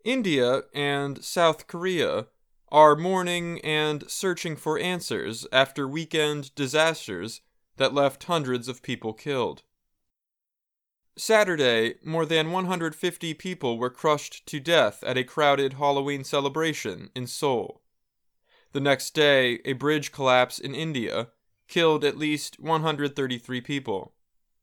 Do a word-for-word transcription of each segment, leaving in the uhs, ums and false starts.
India and South Korea are mourning and searching for answers after weekend disasters that left hundreds of people killed. Saturday, more than one hundred fifty people were crushed to death at a crowded Halloween celebration in Seoul. The next day, a bridge collapse in India killed at least one hundred thirty-three people.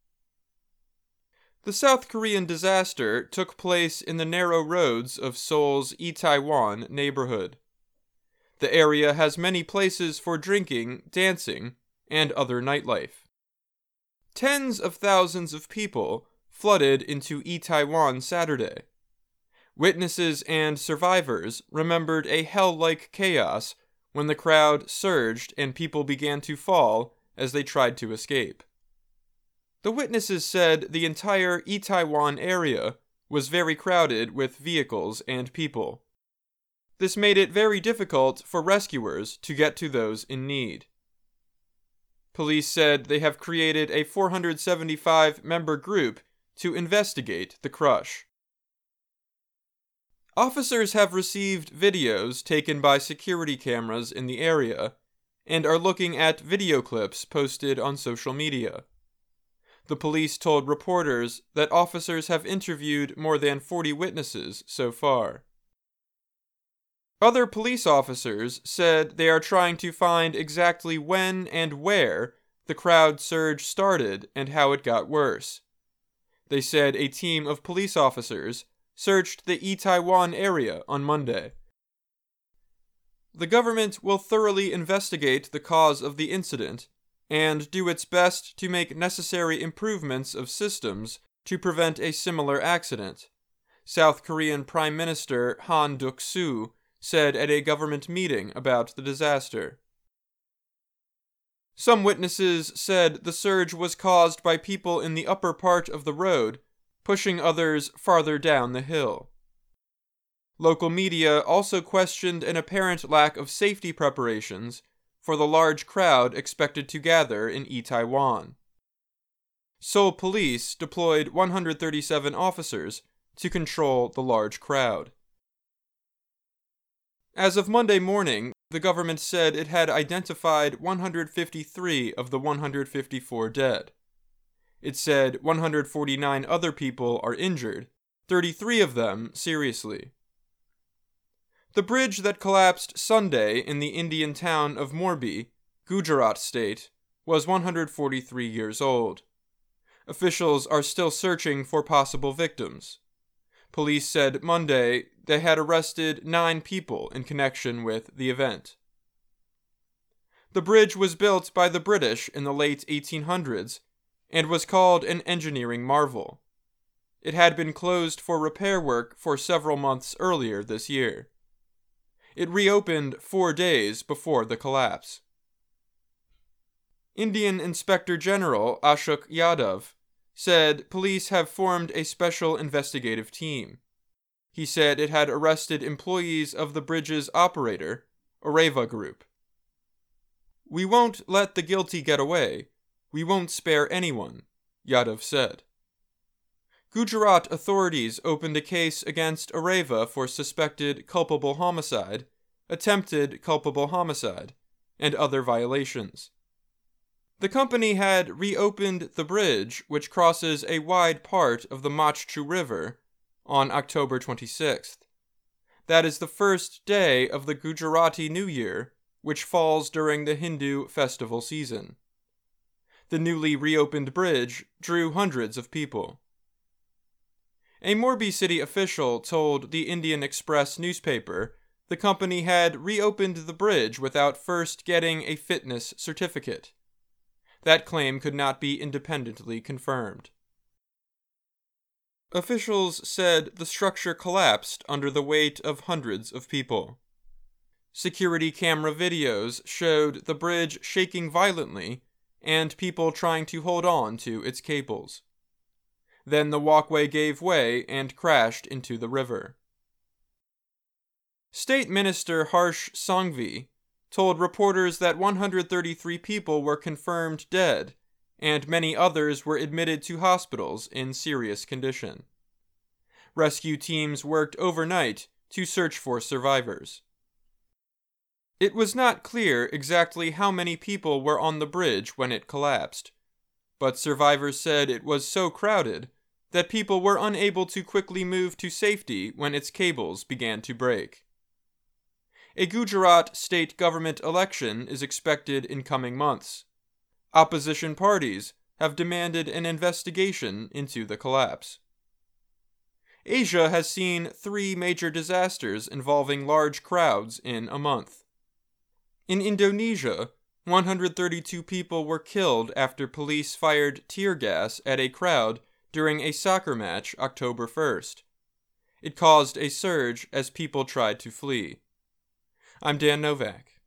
The South Korean disaster took place in the narrow roads of Seoul's Itaewon neighborhood. The area has many places for drinking, dancing, and other nightlife. Tens of thousands of people flooded into Itaewon Saturday. Witnesses and survivors remembered a hell-like chaos when the crowd surged and people began to fall as they tried to escape. The witnesses said the entire Itaewon area was very crowded with vehicles and people. This made it very difficult for rescuers to get to those in need. Police said they have created a four hundred seventy-five member group to investigate the crush. Officers have received videos taken by security cameras in the area and are looking at video clips posted on social media. The police told reporters that officers have interviewed more than forty witnesses so far. Other police officers said they are trying to find exactly when and where the crowd surge started and how it got worse. They said a team of police officers searched the Itaewon area on Monday. The government will thoroughly investigate the cause of the incident and do its best to make necessary improvements of systems to prevent a similar accident, South Korean Prime Minister Han Duck-soo said at a government meeting about the disaster. Some witnesses said the surge was caused by people in the upper part of the road pushing others farther down the hill. Local media also questioned an apparent lack of safety preparations for the large crowd expected to gather in Itaewon. Seoul police deployed one hundred thirty-seven officers to control the large crowd. As of Monday morning, the government said it had identified one hundred fifty-three of the one hundred fifty-four dead. It said one hundred forty-nine other people are injured, thirty-three of them seriously. The bridge that collapsed Sunday in the Indian town of Morbi, Gujarat state, was one hundred forty-three years old. Officials are still searching for possible victims. Police said Monday they had arrested nine people in connection with the event. The bridge was built by the British in the late eighteen hundreds and was called an engineering marvel. It had been closed for repair work for several months earlier this year. It reopened four days before the collapse. Indian Inspector General Ashok Yadav said police have formed a special investigative team. He said it had arrested employees of the bridge's operator, Areva Group. "We won't let the guilty get away. We won't spare anyone," Yadav said. Gujarat authorities opened a case against Areva for suspected culpable homicide, attempted culpable homicide, and other violations. The company had reopened the bridge, which crosses a wide part of the Machchu River, on October twenty-sixth. That is the first day of the Gujarati New Year, which falls during the Hindu festival season. The newly reopened bridge drew hundreds of people. A Morbi city official told the Indian Express newspaper the company had reopened the bridge without first getting a fitness certificate. That claim could not be independently confirmed. Officials said the structure collapsed under the weight of hundreds of people. Security camera videos showed the bridge shaking violently and people trying to hold on to its cables. Then the walkway gave way and crashed into the river. State Minister Harsh Sanghvi told reporters that one hundred thirty-three people were confirmed dead, and many others were admitted to hospitals in serious condition. Rescue teams worked overnight to search for survivors. It was not clear exactly how many people were on the bridge when it collapsed, but survivors said it was so crowded that people were unable to quickly move to safety when its cables began to break. A Gujarat state government election is expected in coming months. Opposition parties have demanded an investigation into the collapse. Asia has seen three major disasters involving large crowds in a month. In Indonesia, one hundred thirty-two people were killed after police fired tear gas at a crowd during a soccer match October first. It caused a surge as people tried to flee. I'm Dan Novak.